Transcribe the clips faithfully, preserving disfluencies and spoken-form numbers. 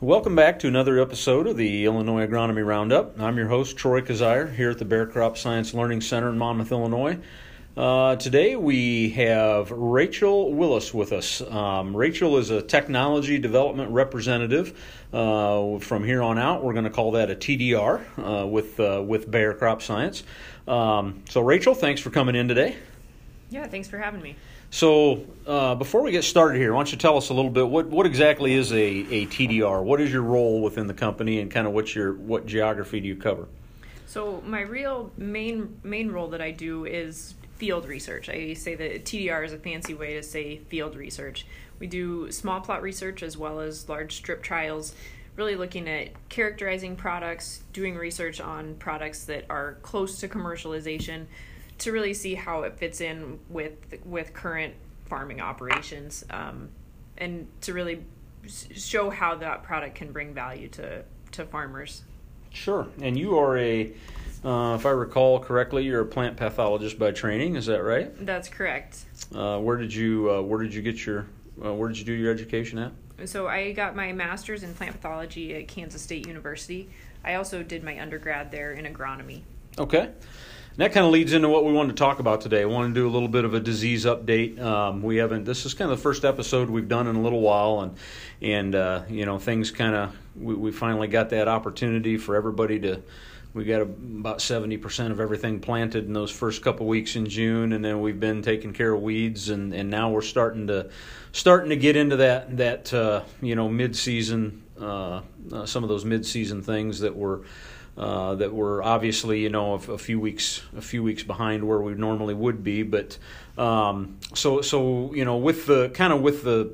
Welcome back to another episode of the Illinois Agronomy Roundup. I'm your host, Troy Kazire, here at the Bayer Crop Science Learning Center in Monmouth, Illinois. Uh, today we have Rachel Willis with us. Um, Rachel is a technology development representative. Uh, from here on out, we're going to call that a T D R uh, with uh, with Bayer Crop Science. Um, so, Rachel, thanks for coming in today. Yeah, thanks for having me. So, uh, before we get started here, why don't you tell us a little bit what, what exactly is a, a T D R? What is your role within the company, and kind of what's your what geography do you cover? So, my real main main role that I do is field research. I say that T D R is a fancy way to say field research. We do small plot research as well as large strip trials, really looking at characterizing products, doing research on products that are close to commercialization, to really see how it fits in with with current farming operations, um, and to really show how that product can bring value to, to farmers. Sure. And you are a, uh, if I recall correctly, you're a plant pathologist by training. Is that right? That's correct. Uh, where did you uh, Where did you get your uh, Where did you do your education at? So I got my master's in plant pathology at Kansas State University. I also did my undergrad there in agronomy. Okay. And that kind of leads into what we wanted to talk about today. I want to do a little bit of a disease update. Um, we haven't. This is kind of the first episode we've done in a little while, and and uh, you know things kind of we, we finally got that opportunity for everybody to. We got about seventy percent of everything planted in those first couple weeks in June, and then we've been taking care of weeds, and, and now we're starting to starting to get into that that uh, you know mid season uh, uh, some of those mid season things that were. Uh, that we're obviously, you know, a, a few weeks, a few weeks behind where we normally would be. But um, so, so you know, with the kind of with the,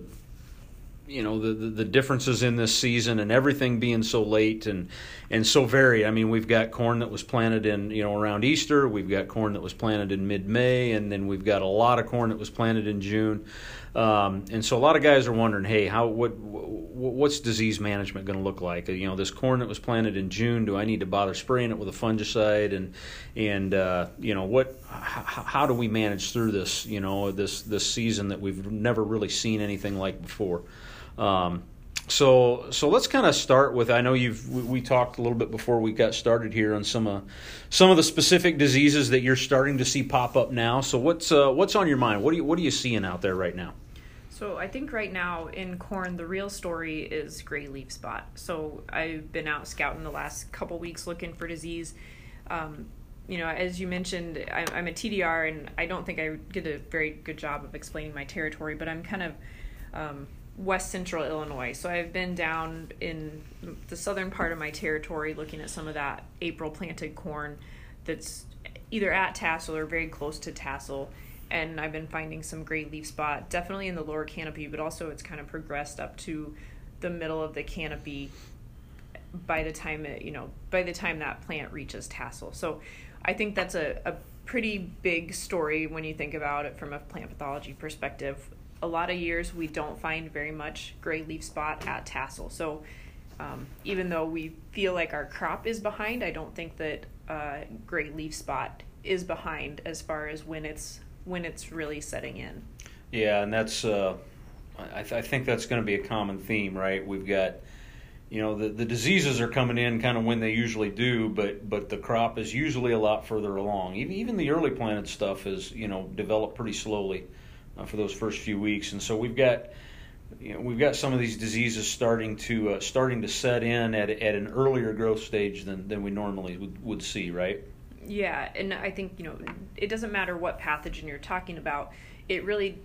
you know, the, the the differences in this season and everything being so late and and so varied. I mean, we've got corn that was planted in, you know, around Easter. We've got corn that was planted in mid-May, and then we've got a lot of corn that was planted in June. Um, and so a lot of guys are wondering, hey, how what what's disease management going to look like? You know, this corn that was planted in June, do I need to bother spraying it with a fungicide? And and uh, you know, what how, how do we manage through this? You know, this this season that we've never really seen anything like before. Um, so so let's kind of start with. I know you've we, we talked a little bit before we got started here on some uh, some of the specific diseases that you're starting to see pop up now. So what's uh, what's on your mind? What do you what are you seeing out there right now? So I think right now in corn, the real story is gray leaf spot. So I've been out scouting the last couple weeks looking for disease. Um, you know, as you mentioned, I, I'm a T D R, and I don't think I did a very good job of explaining my territory, but I'm kind of um, west central Illinois. So I've been down in the southern part of my territory looking at some of that April planted corn that's either at tassel or very close to tassel. And I've been finding some gray leaf spot, definitely in the lower canopy, but also it's kind of progressed up to the middle of the canopy by the time it, you know, by the time that plant reaches tassel. So I think that's a, a pretty big story when you think about it from a plant pathology perspective. A lot of years we don't find very much gray leaf spot at tassel. So um, even though we feel like our crop is behind, I don't think that uh, gray leaf spot is behind as far as when it's when it's really setting in. Yeah, and that's uh, I, th- I think that's going to be a common theme, right? We've got, you know, the, the diseases are coming in kind of when they usually do, but but the crop is usually a lot further along. Even even the early planted stuff is, you know, developed pretty slowly uh, for those first few weeks, and so we've got, you know, we've got some of these diseases starting to uh, starting to set in at at an earlier growth stage than than we normally would, would see, right? Yeah, and I think, you know, it doesn't matter what pathogen you're talking about. It really,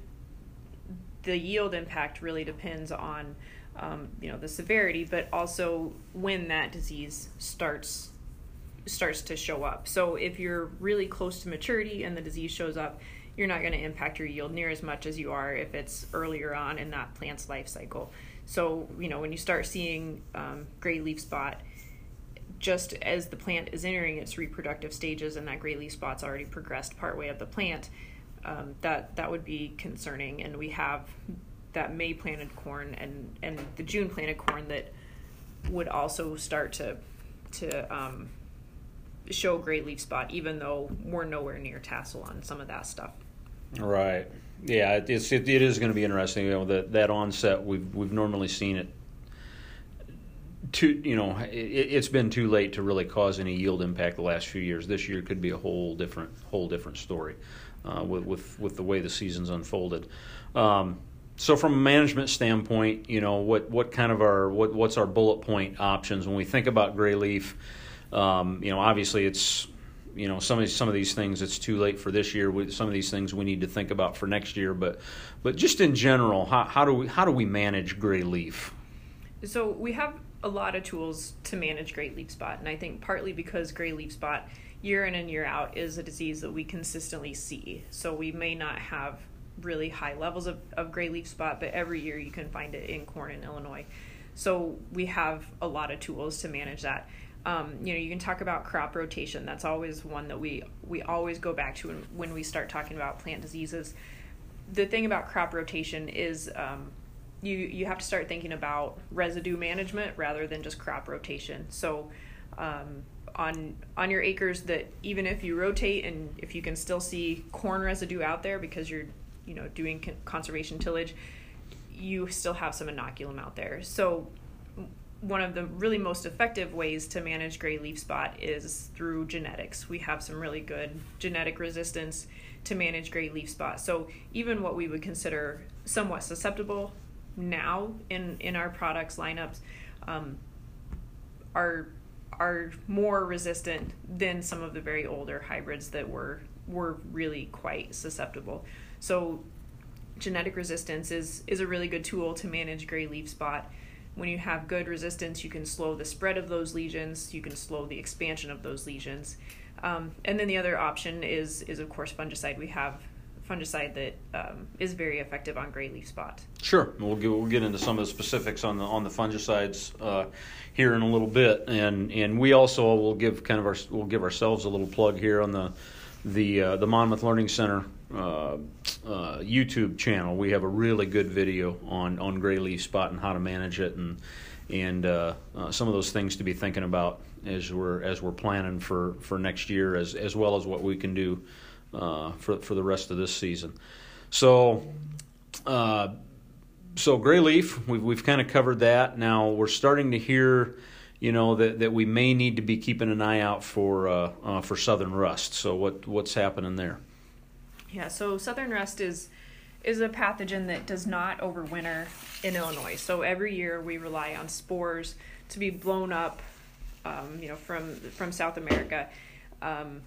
the yield impact really depends on, um, you know, the severity, but also when that disease starts starts to show up. So if you're really close to maturity and the disease shows up, you're not going to impact your yield near as much as you are if it's earlier on in that plant's life cycle. So, you know, when you start seeing um, gray leaf spot, just as the plant is entering its reproductive stages and that gray leaf spot's already progressed partway of the plant, um, that that would be concerning. And we have that May planted corn and, and the June planted corn that would also start to to um, show gray leaf spot, even though we're nowhere near tassel on some of that stuff. Right. Yeah, it, it's it, it is going to be interesting. You know, that that onset we've we've normally seen it too, you know, it, it's been too late to really cause any yield impact the last few years. This year could be a whole different, whole different story uh, with, with with the way the season's unfolded. Um, so from a management standpoint, you know, what, what kind of our what what's our bullet point options when we think about gray leaf? Um, you know, obviously it's, you know, some of these, some of these things it's too late for this year. We, some of these things we need to think about for next year. But but just in general, how, how do we how do we manage gray leaf? So we have a lot of tools to manage gray leaf spot, and I think partly because gray leaf spot year in and year out is a disease that we consistently see. So we may not have really high levels of, of gray leaf spot, but every year you can find it in corn in Illinois. So we have a lot of tools to manage that. Um, you know, you can talk about crop rotation. That's always one that we, we always go back to when, when we start talking about plant diseases. The thing about crop rotation is um, you, you have to start thinking about residue management rather than just crop rotation. So um, on on your acres that even if you rotate and if you can still see corn residue out there because you're you know doing con- conservation tillage, you still have some inoculum out there. So one of the really most effective ways to manage gray leaf spot is through genetics. We have some really good genetic resistance to manage gray leaf spot. So even what we would consider somewhat susceptible now in, in our products lineups um, are are more resistant than some of the very older hybrids that were were really quite susceptible. So genetic resistance is is a really good tool to manage gray leaf spot. When you have good resistance, you can slow the spread of those lesions, you can slow the expansion of those lesions. Um, and then the other option is is of course fungicide. We have fungicide that um, is very effective on gray leaf spot. Sure, we'll get we'll get into some of the specifics on the on the fungicides uh, here in a little bit, and and we also will give kind of our we'll give ourselves a little plug here on the the uh, the Monmouth Learning Center uh, uh, YouTube channel. We have a really good video on on gray leaf spot and how to manage it, and and uh, uh, some of those things to be thinking about as we're as we're planning for, for next year, as as well as what we can do uh, for for the rest of this season. So. Uh, So gray leaf, we've we've kind of covered that. Now we're starting to hear, you know, that, that we may need to be keeping an eye out for uh, uh, for southern rust. So what what's happening there? Yeah, so southern rust is is a pathogen that does not overwinter in Illinois. So every year we rely on spores to be blown up, um, you know, from from South America. Um,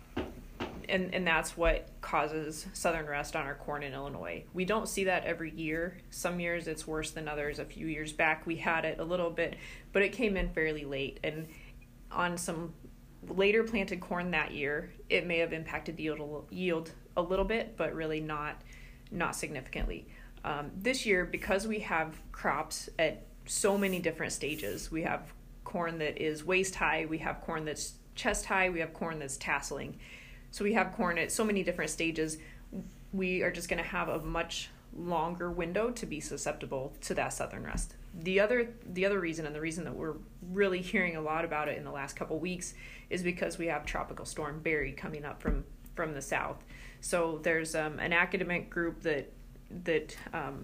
And, and that's what causes southern rust on our corn in Illinois. We don't see that every year. Some years it's worse than others. A few years back we had it a little bit, but it came in fairly late. And on some later planted corn that year, it may have impacted the yield, yield a little bit, but really not not significantly. Um, this year, because we have crops at so many different stages, we have corn that is waist high, we have corn that's chest high, we have corn that's tasseling. So we have corn at so many different stages, we are just going to have a much longer window to be susceptible to that southern rust. The other the other reason, and the reason that we're really hearing a lot about it in the last couple weeks, is because we have Tropical Storm Barry coming up from, from the south. So there's um, an academic group that that um,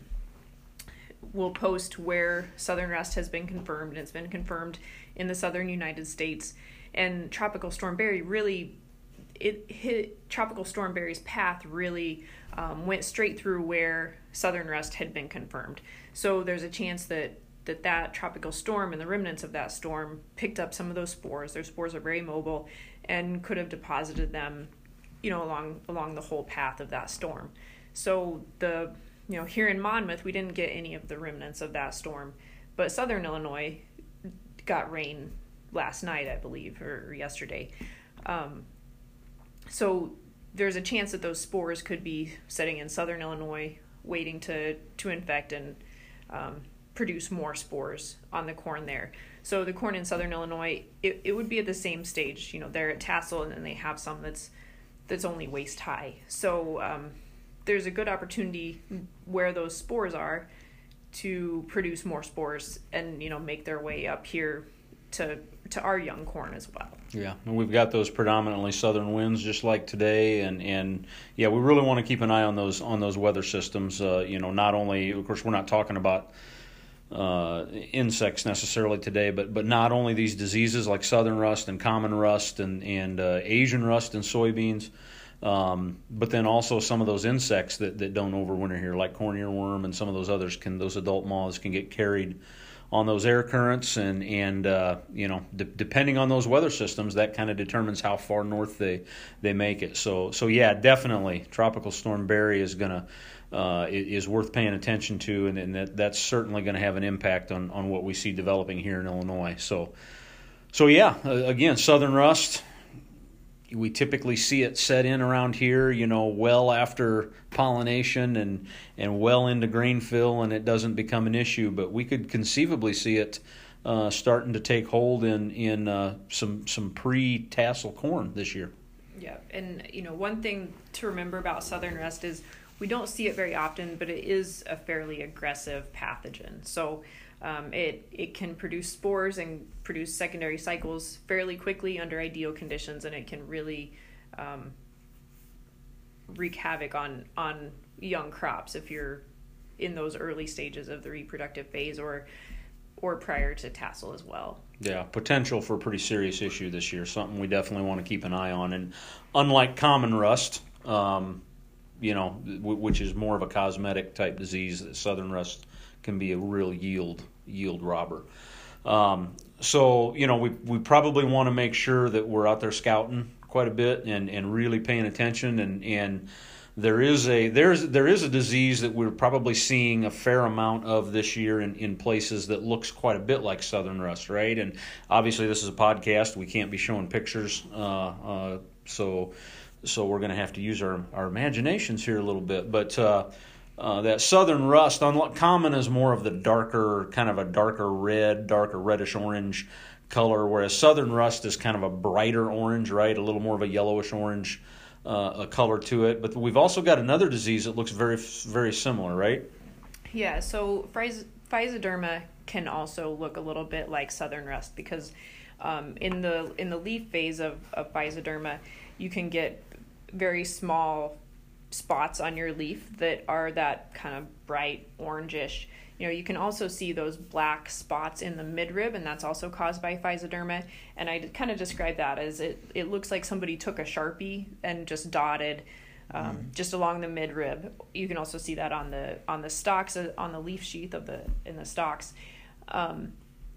will post where southern rust has been confirmed, and it's been confirmed in the southern United States. And Tropical Storm Barry really It hit Tropical Storm Barry's path really um, went straight through where southern rust had been confirmed. So there's a chance that, that that tropical storm and the remnants of that storm picked up some of those spores. Their spores are very mobile and could have deposited them, you know, along along the whole path of that storm. So the you know here in Monmouth we didn't get any of the remnants of that storm, but southern Illinois got rain last night, I believe, or, or yesterday. Um, So there's a chance that those spores could be sitting in southern Illinois, waiting to, to infect and um, produce more spores on the corn there. So the corn in southern Illinois, it, it would be at the same stage. You know, they're at tassel, and then they have some that's that's only waist high. So um, there's a good opportunity where those spores are to produce more spores and, you know, make their way up here to to our young corn as well. Yeah, and we've got those predominantly southern winds just like today, and, and yeah, we really want to keep an eye on those on those weather systems. Uh, you know, not only, of course, we're not talking about uh, insects necessarily today, but but not only these diseases like southern rust and common rust and and uh, Asian rust in soybeans, um, but then also some of those insects that, that don't overwinter here, like corn earworm and some of those others. Can those adult moths can get carried on those air currents, and and uh, you know, de- depending on those weather systems, that kind of determines how far north they they make it. So so yeah, definitely Tropical Storm Barry is gonna uh, is worth paying attention to, and, and that that's certainly going to have an impact on, on what we see developing here in Illinois. So so yeah, uh, again, southern rust. We typically see it set in around here, you know, well after pollination and, and well into grain fill, and it doesn't become an issue. But we could conceivably see it uh, starting to take hold in in uh, some some pre-tassel corn this year. Yeah, and you know, one thing to remember about southern rust is we don't see it very often, but it is a fairly aggressive pathogen. So um, it it can produce spores and produce secondary cycles fairly quickly under ideal conditions, and it can really um, wreak havoc on on young crops if you're in those early stages of the reproductive phase or or prior to tassel as well. Yeah, potential for a pretty serious issue this year, something we definitely want to keep an eye on. And unlike common rust, um, you know, w- which is more of a cosmetic type disease, southern rust can be a real yield yield robber. Um, so, you know, we we probably want to make sure that we're out there scouting quite a bit and, and really paying attention. And, and there is a there's there is a disease that we're probably seeing a fair amount of this year in, in places that looks quite a bit like southern rust, right? And obviously this is a podcast; we can't be showing pictures, uh, uh, so so we're going to have to use our, our imaginations here a little bit. But uh, uh, that southern rust, unlike common, is more of the darker, kind of a darker red, darker reddish orange color, whereas southern rust is kind of a brighter orange, right? A little more of a yellowish orange uh, a color to it. But we've also got another disease that looks very, very similar, right? Yeah, so phys- Physoderma can also look a little bit like southern rust because um, in the in the leaf phase of, of Physoderma, you can get very small spots on your leaf that are that kind of bright orangish. You know, you can also see those black spots in the midrib, and that's also caused by Physoderma. And I kind of describe that as it, it looks like somebody took a Sharpie and just dotted um, mm. just along the midrib. You can also see that on the on the stalks, on the leaf sheath of the in the stalks. Um,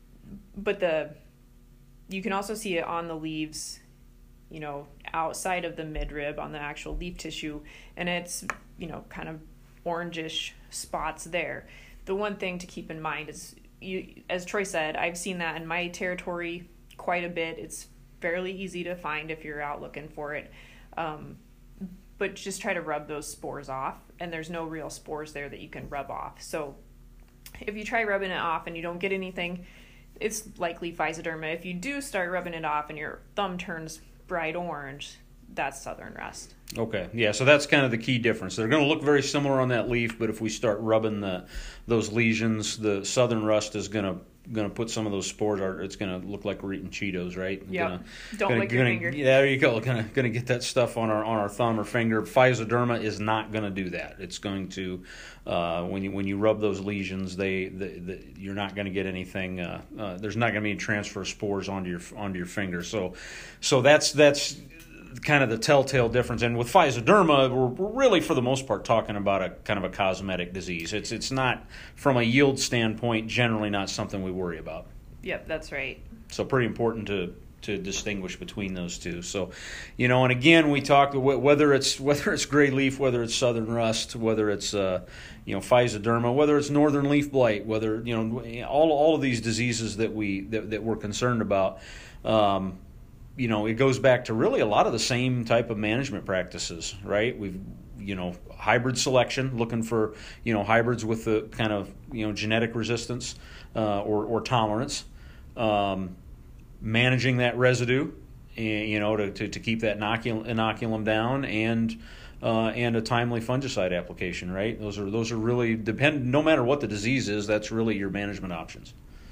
but the you can also see it on the leaves, you know, outside of the midrib on the actual leaf tissue, and it's, you know, kind of orangish spots there. The one thing to keep in mind is, you, as Troy said, I've seen that in my territory quite a bit. It's fairly easy to find if you're out looking for it. Um, but just try to rub those spores off, and there's no real spores there that you can rub off. So if you try rubbing it off and you don't get anything, it's likely Physoderma. If you do start rubbing it off and your thumb turns bright orange, that's southern rust. Okay, yeah, so that's kind of the key difference. They're going to look very similar on that leaf, but if we start rubbing the those lesions, the southern rust is going to going to put some of those spores. Or it's going to look like we're eating Cheetos, right? Yeah. Don't gonna, lick your gonna, finger. Yeah, there you go. Going to going to get that stuff on our on our thumb or finger. Physoderma is not going to do that. It's going to uh, when you when you rub those lesions, they the, the, you're not going to get anything. Uh, uh, there's not going to be any transfer of spores onto your onto your finger. So so that's that's. kind of the telltale difference. And with Physoderma, we're, we're really, for the most part, talking about a kind of a cosmetic disease. It's it's not, from a yield standpoint, generally not something we worry about. Yep, that's right. So pretty important to to distinguish between those two. So, you know, and again, we talked whether it's whether it's gray leaf, whether it's southern rust, whether it's uh, you know, Physoderma, whether it's northern leaf blight, whether, you know, all all of these diseases that we that, that we're concerned about. Um, You know, it goes back to really a lot of the same type of management practices, right? We've, you know, hybrid selection, looking for, you know, hybrids with the kind of, you know, genetic resistance uh, or, or tolerance, um, managing that residue, and, you know, to, to, to keep that inoculum, inoculum down, and uh, and a timely fungicide application, right? Those are those are really depend. No matter what the disease is, that's really your management options.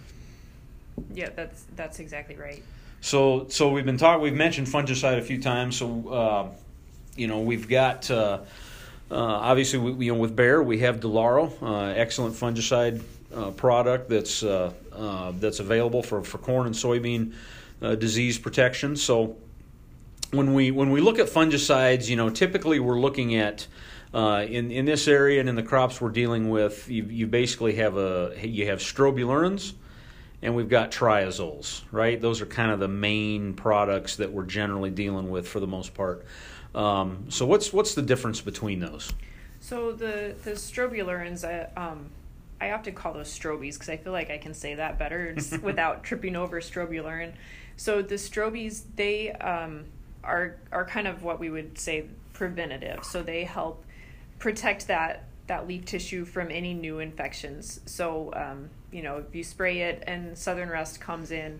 Yeah, that's that's exactly right. So, so we've been talking. We've mentioned fungicide a few times. So, uh, you know, we've got uh, uh, obviously, we, you know, with Bayer we have Delaro, uh, excellent fungicide uh, product that's uh, uh, that's available for, for corn and soybean uh, disease protection. So when we when we look at fungicides, you know, typically we're looking at uh, in in this area and in the crops we're dealing with, you, you basically have a you have strobilurins, and we've got triazoles, right? Those are kind of the main products that we're generally dealing with for the most part. Um, so what's what's the difference between those? So the the strobilurins, I, um, I often call those strobies because I feel like I can say that better without tripping over strobilurin. So the strobies, they um, are are kind of what we would say preventative. So they help protect that that leaf tissue from any new infections. So um, you know, if you spray it and southern rust comes in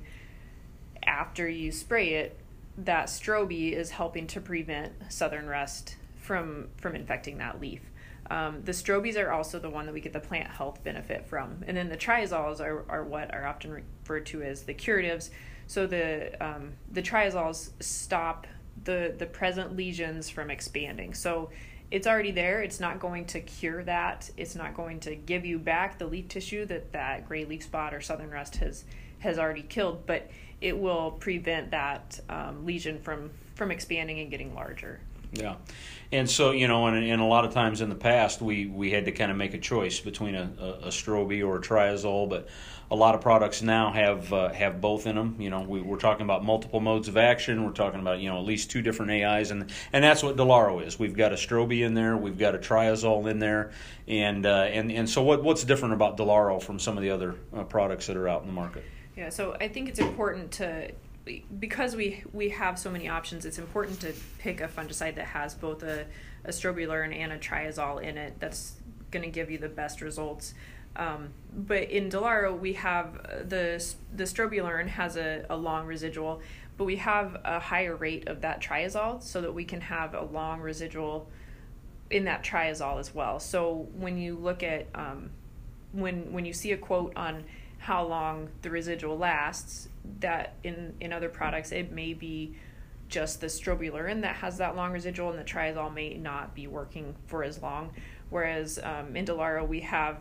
after you spray it, that strobe is helping to prevent southern rust from from infecting that leaf. Um, the strobies are also the one that we get the plant health benefit from. And then the triazoles are, are what are often referred to as the curatives. So the um, the triazoles stop the, the present lesions from expanding. So it's already there. It's not going to cure that. It's not going to give you back the leaf tissue that that gray leaf spot or southern rust has, has already killed, but it will prevent that um, lesion from, from expanding and getting larger. Yeah. And so, you know, and, and a lot of times in the past, we, we had to kind of make a choice between a, a, a Strobe or a triazole, but a lot of products now have uh, have both in them. You know, we, we're talking about multiple modes of action. We're talking about, you know, at least two different A Is, and and that's what Delaro is. We've got a Strobe in there, we've got a triazole in there, and uh, and and so what what's different about Delaro from some of the other uh, products that are out in the market? Yeah, so I think it's important to, because we we have so many options, it's important to pick a fungicide that has both a, a strobilurin and a triazole in it. That's going to give you the best results. Um, but in Delaro, we have the the strobilurin has a, a long residual, but we have a higher rate of that triazole so that we can have a long residual in that triazole as well. So when you look at um, when when you see a quote on how long the residual lasts, that in, in other products it may be just the strobilurin that has that long residual, and the triazole may not be working for as long. Whereas um, in Delaro we have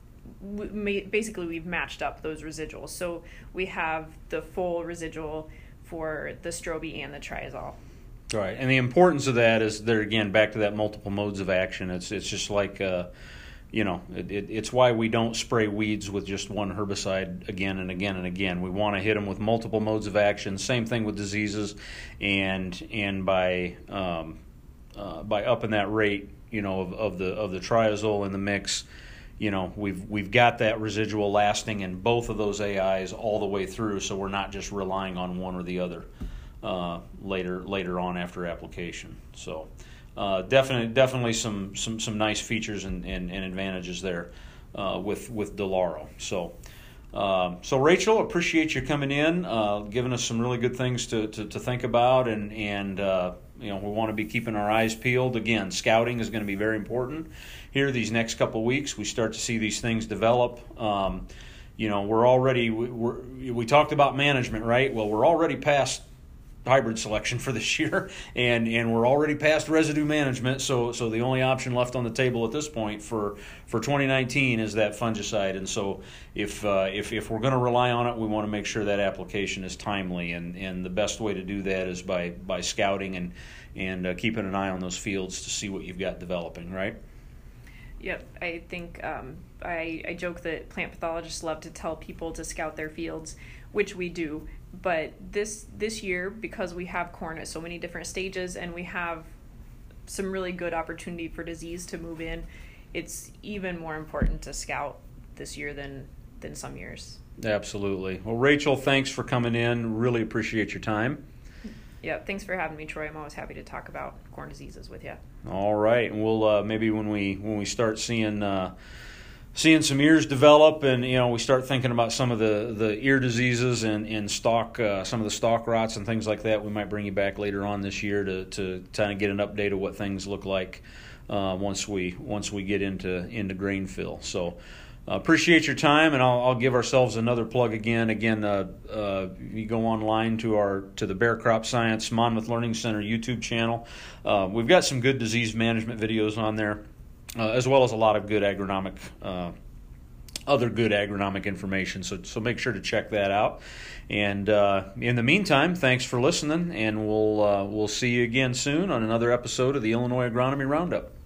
we may, basically we've matched up those residuals, so we have the full residual for the Strobe and the triazole. Right, and the importance of that is there again back to that multiple modes of action. It's it's just like. Uh, You know, it, it, it's why we don't spray weeds with just one herbicide again and again and again. We want to hit them with multiple modes of action. Same thing with diseases, and and by um, uh, by upping that rate, you know, of, of the of the triazole in the mix, you know, we've we've got that residual lasting in both of those A Is all the way through. So we're not just relying on one or the other uh, later later on after application. So. Uh, definitely, definitely some, some, some nice features and, and, and advantages there uh, with with Delaro. So, um, so Rachel, appreciate you coming in, uh, giving us some really good things to, to, to think about, and and uh, you know we want to be keeping our eyes peeled. Again, scouting is going to be very important here these next couple of weeks. We start to see these things develop. Um, you know, we're already we, we're, we talked about management, right? Well, we're already past hybrid selection for this year, and and we're already past residue management, so so the only option left on the table at this point for for twenty nineteen is that fungicide. And so if uh, if if we're going to rely on it, we want to make sure that application is timely, and and the best way to do that is by by scouting and and uh, keeping an eye on those fields to see what you've got developing, right? Yep, I think um, I, I joke that plant pathologists love to tell people to scout their fields, which we do. But this this year, because we have corn at so many different stages and we have some really good opportunity for disease to move in, it's even more important to scout this year than than some years. Absolutely. Well, Rachel, thanks for coming in. Really appreciate your time. Yeah, thanks for having me, Troy. I'm always happy to talk about corn diseases with you. All right, and we'll uh, maybe when we when we start seeing uh, seeing some ears develop, and you know we start thinking about some of the, the ear diseases and and stalk uh, some of the stalk rots and things like that, we might bring you back later on this year to to kind of get an update of what things look like uh, once we once we get into into grain fill. So. Uh, appreciate your time, and I'll, I'll give ourselves another plug again. Again, uh, uh, you go online to our to the Bayer Crop Science Monmouth Learning Center YouTube channel. Uh, we've got some good disease management videos on there, uh, as well as a lot of good agronomic uh, other good agronomic information. So so make sure to check that out. And uh, in the meantime, thanks for listening, and we'll uh, we'll see you again soon on another episode of the Illinois Agronomy Roundup.